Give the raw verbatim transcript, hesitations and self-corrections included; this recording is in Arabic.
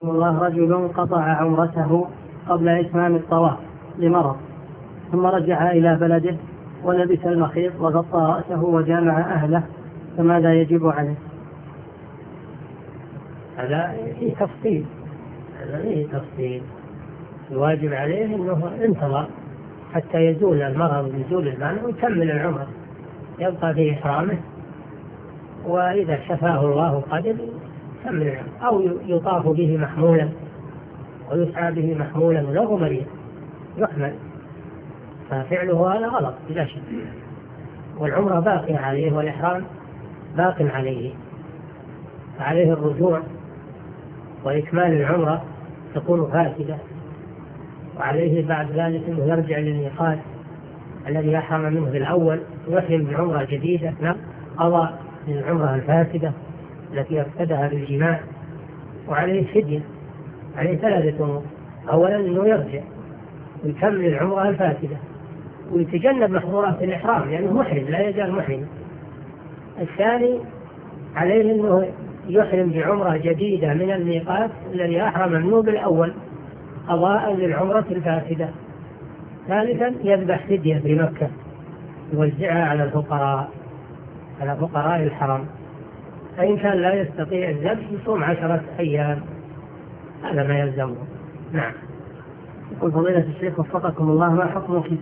الله رجل قطع عمرته قبل إتمام الطواف لمرض، ثم رجع إلى بلده ولبس المخيط وغطى رأسه وجامع أهله، فماذا يجب عليه؟ هذا فيه تفصيل هذا فيه تفصيل الواجب عليه أنه انتظر حتى يزول المرض ويزول المانع ويكمل العمر، يبقى في إحرامه، وإذا شفاه الله قدر يكمل العمر، أو يطاف به محمولا ويسعى به محمولا وله مريض يحمل، ففعله هذا غلط بلا شك، والعمرة باقية عليه والإحرام باق عليه، فعليه الرجوع وإكمال العمرة تكون فاسدة، وعليه بعد ذلك أنه يرجع للميقات الذي أحرم منه بالأول ويحرم بعمرة جديدة، قضى العمرة الفاسدة التي أفسدها بالجماع، وعليه فدية، عليه ثلاثة أمور: أولا أنه يرجع ويكمل العمرة الفاسدة ويتجنب محظورات الإحرام لأنه محرم لا يزال محرم. الثاني عليه أنه يحرم بعمرة جديدة من الميقات الذي أحرم منه بالأول قضاء للعمرة الفاسدة. ثالثا يذبح فدية بمكة يوزعها على الفقراء على فقراء الحرم، فإن كان لا يستطيع الذبح يصوم عشرة أيام، هذا ما يلزمه. نعم. يقول فضيلة الشيخ وفقكم الله، ما حكم